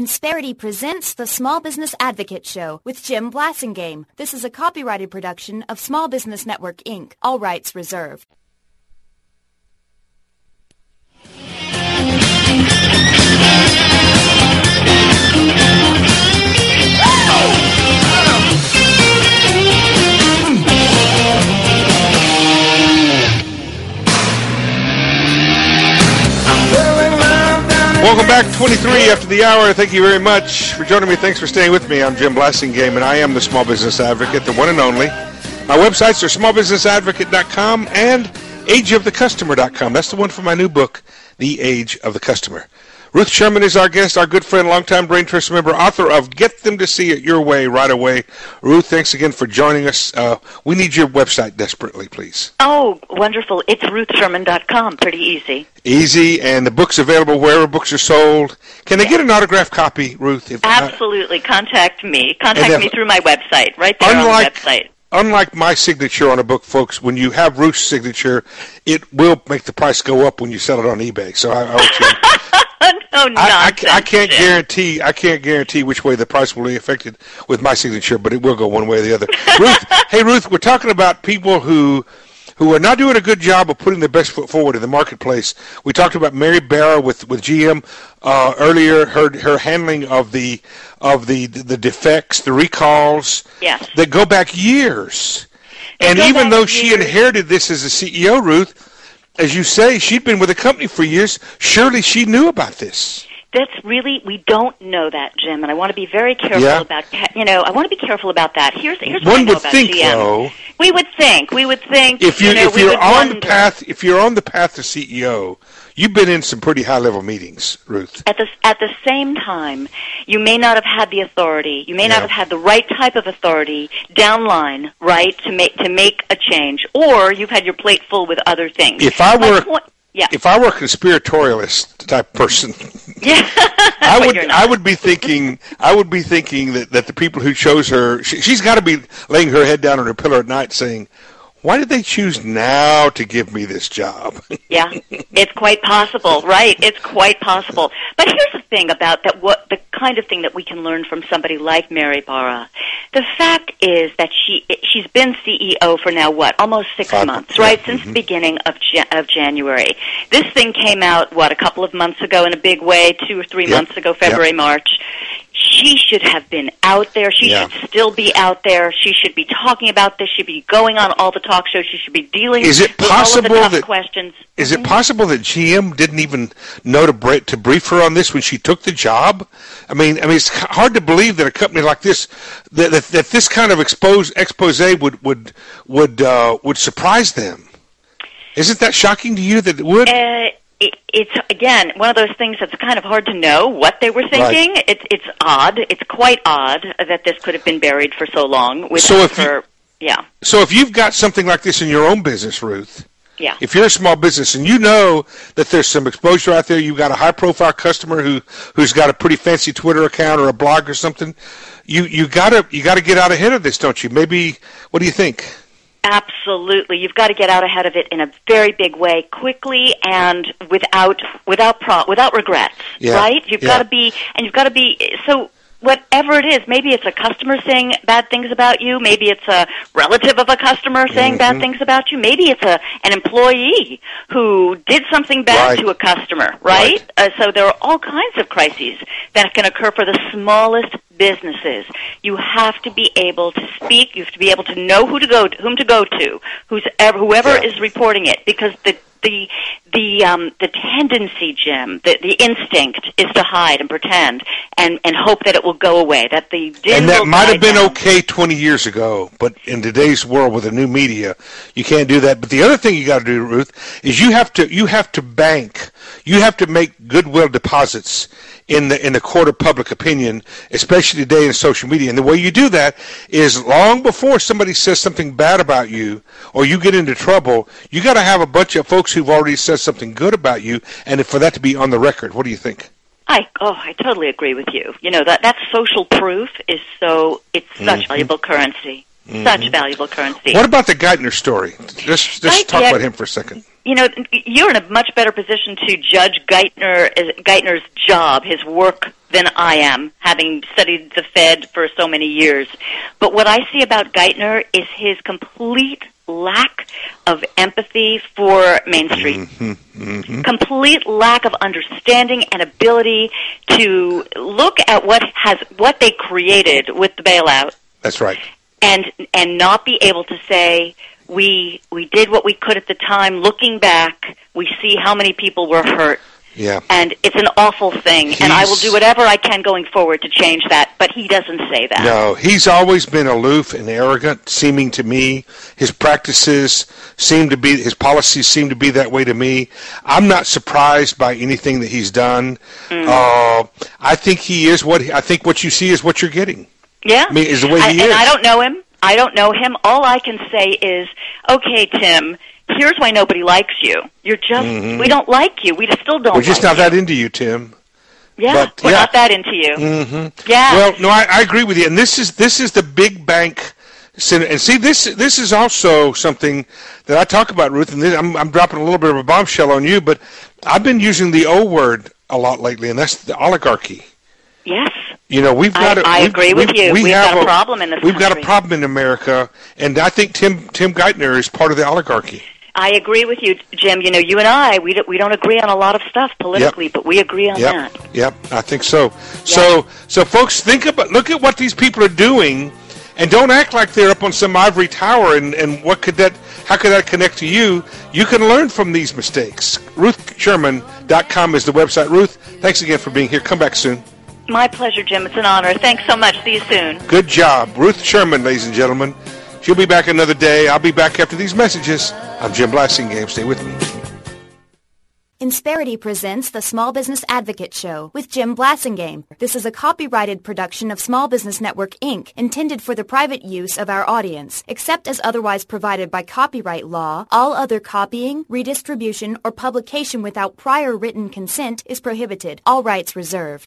Insperity presents the Small Business Advocate Show with Jim Blasingame. This is a copyrighted production of Small Business Network, Inc. All rights reserved. Welcome back, 23 after the hour. Thank you very much for joining me. Thanks for staying with me. I'm Jim Blasingame, and I am the Small Business Advocate, the one and only. My websites are smallbusinessadvocate.com and ageofthecustomer.com. That's the one for my new book, The Age of the Customer. Ruth Sherman is our guest, our good friend, longtime Brain Trust member, author of Get Them to See It Your Way, Right Away. Ruth, thanks again for joining us. We need your website desperately, please. Oh, wonderful. It's ruthsherman.com. Pretty easy. Easy, and the book's available wherever books are sold. Can they get an autographed copy, Ruth? Absolutely. Contact me. Contact me through my website, right there on the website. Unlike my signature on a book, folks, when you have Ruth's signature, it will make the price go up when you sell it on eBay. So I want you No nonsense. I can't guarantee which way the price will be affected with my signature, but it will go one way or the other. Ruth, hey Ruth, we're talking about people who are not doing a good job of putting their best foot forward in the marketplace. We talked about Mary Barra with GM earlier. Her handling of the defects, the recalls, yes, that go back years. And even though she inherited this as a CEO, Ruth, as you say, she'd been with the company for years. Surely she knew about this. That's really, we don't know that, Jim, and I want to be very careful about, I want to be careful about that. Here's what I know about GM. Though, we would think, if you're on the path to CEO, you've been in some pretty high-level meetings, Ruth. At the same time, you may not have had the authority. You may not have had the right type of authority downline, right, to make a change, or you've had your plate full with other things. If I were a conspiratorialist type person, I would be thinking that the people who chose her, she's got to be laying her head down on her pillow at night saying, why did they choose now to give me this job? Yeah, it's quite possible, right? It's quite possible. But here's the thing about that, what the kind of thing that we can learn from somebody like Mary Barra. The fact is that she's been CEO for now, almost 6 months, right? Since the beginning of January. This thing came out, a couple of months ago in a big way, 2 or 3 months ago, February, March. She should have been out there. She should still be out there. She should be talking about this. She should be going on all the talk shows. She should be dealing with all of the tough questions. Is it possible that GM didn't even know to brief her on this when she took the job? I mean, it's hard to believe that a company like this, that this kind of expose would surprise them. Isn't that shocking to you that it would? It's, again, one of those things that's kind of hard to know what they were thinking. Right. It's odd. It's quite odd that this could have been buried for so long. So if you've got something like this in your own business, Ruth, if you're a small business and you know that there's some exposure out there, you've got a high-profile customer who's got a pretty fancy Twitter account or a blog or something, you gotta get out ahead of this, don't you? Maybe, what do you think? Absolutely. You've got to get out ahead of it in a very big way, quickly and without regrets, right? You've got to be, so whatever it is, maybe it's a customer saying bad things about you, maybe it's a relative of a customer saying bad things about you, maybe it's an employee who did something bad to a customer, right? So there are all kinds of crises that can occur for the smallest businesses. You have to be able to speak. You have to be able to know whom to go to, whoever is reporting it, because the tendency, Jim, the instinct is to hide and pretend and hope that it will go away. And that might have been okay 20 years ago, but in today's world with the new media, you can't do that. But the other thing you got to do, Ruth, is you have to bank. You have to make goodwill deposits in the court of public opinion, especially today in social media. And the way you do that is long before somebody says something bad about you or you get into trouble, you got to have a bunch of folks who've already said something good about you, and for that to be on the record. What do you think? I totally agree with you. That social proof is such valuable currency. Such valuable currency. What about the Geithner story? Just talk about him for a second. You know, you're in a much better position to judge Geithner's job, his work, than I am, having studied the Fed for so many years. But what I see about Geithner is his complete lack of empathy for Main Street. Complete lack of understanding and ability to look at what they created with the bailout. That's right. And not be able to say, we did what we could at the time. Looking back, we see how many people were hurt. Yeah. And it's an awful thing, and I will do whatever I can going forward to change that, but he doesn't say that. No, he's always been aloof and arrogant, seeming to me. His practices his policies seem to be that way to me. I'm not surprised by anything that he's done. I think I think what you see is what you're getting. Yeah. I mean, is the way he is. And I don't know him. All I can say is, okay, Tim, here's why nobody likes you. You're just, we don't like you. We still don't like you. We're just not that into you, Tim. Yeah, we're not that into you. Yeah. Well, no, I agree with you. And this is the big bank. And see, this is also something that I talk about, Ruth, and I'm dropping a little bit of a bombshell on you, but I've been using the O word a lot lately, and that's the oligarchy. Yes. You know, I agree with you. We've got a problem in this country. We've got a problem in America, and I think Tim Geithner is part of the oligarchy. I agree with you, Jim. You know, you and I, we don't agree on a lot of stuff politically, but we agree on that. Yep, I think so. Yep. So folks, look at what these people are doing, and don't act like they're up on some ivory tower. And how could that connect to you? You can learn from these mistakes. RuthSherman.com is the website. Ruth, thanks again for being here. Come back soon. My pleasure, Jim. It's an honor. Thanks so much. See you soon. Good job. Ruth Sherman, ladies and gentlemen. She'll be back another day. I'll be back after these messages. I'm Jim Blasingame. Stay with me. Insperity presents the Small Business Advocate Show with Jim Blasingame. This is a copyrighted production of Small Business Network, Inc., intended for the private use of our audience. Except as otherwise provided by copyright law, all other copying, redistribution, or publication without prior written consent is prohibited. All rights reserved.